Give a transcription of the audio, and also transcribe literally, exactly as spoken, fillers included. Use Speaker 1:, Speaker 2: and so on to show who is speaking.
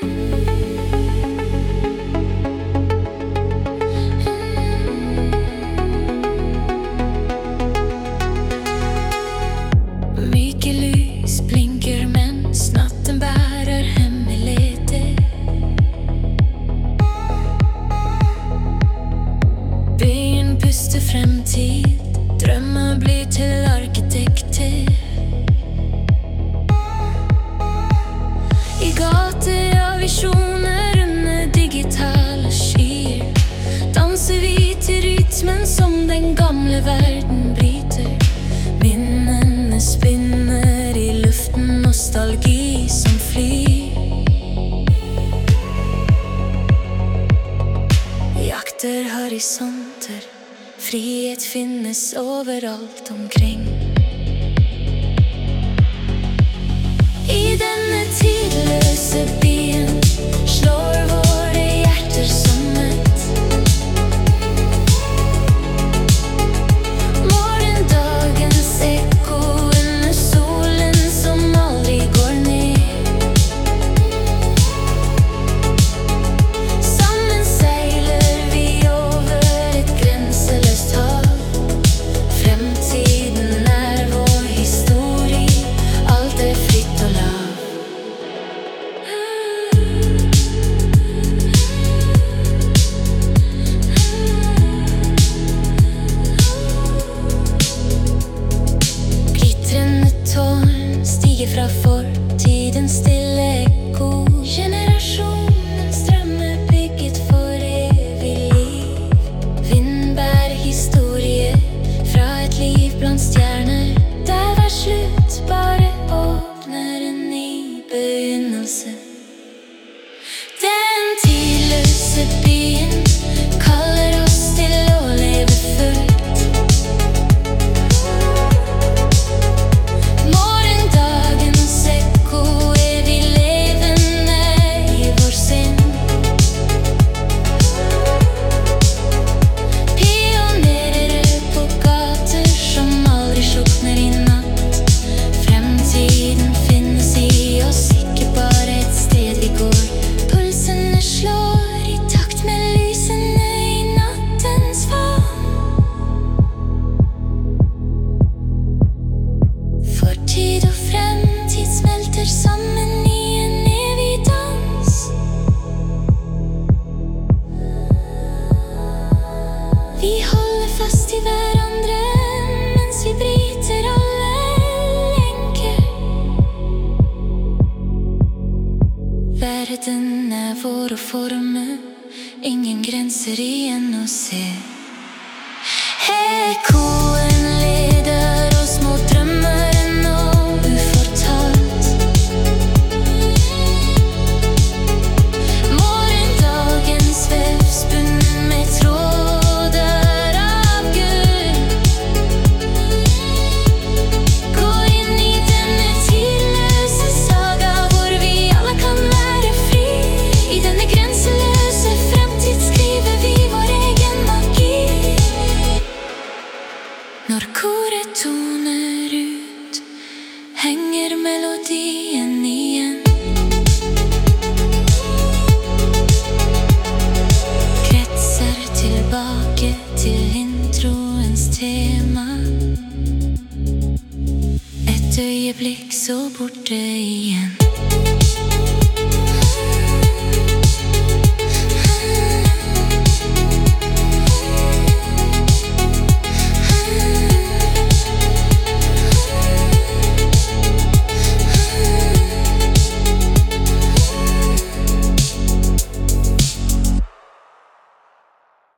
Speaker 1: Myke lys blinker mens natten bærer hemmeligheter. Byen puster fremtid, drømmer blir til arkitekter. I gater av visjoner under digitale skyer danser vi til rytmen som den gamle verden bryter. Minnene spinner i luften, nostalgi som flyr. Jakter horisonter, frihet finnes overalt omkring. I denne tidløse byen slår våre hjerter som ett. Morgendagens ekko under solen som aldri går ned. Sammen seiler vi over et grenseløst hav. Fremtiden er vår historie, alt er fritt og lav. Glitrende tårn stiger fra fortidens stille ekko. Generasjonens drømmer bygget for evig liv. Vind bærer historie fra et liv blant stjerner, der hver slutt bare åpner en ny begynnelse. Den tidløse byen kaller oss til å leve fullt. Morgendagens ekko evig levende i vår sinn. Pionerer på gater som aldri slukner i natt. Fremtiden finnes i oss, ikke bare et sted vi går. Pulsene slår i takt med lysene i nattens favn. Fortid og fremtid smelter sammen i en evig dans. Vi holder fast i hverandre mens vi bryter alle lenker. Verden er vår å forme, ingen grenser igjen å se. Ekkoet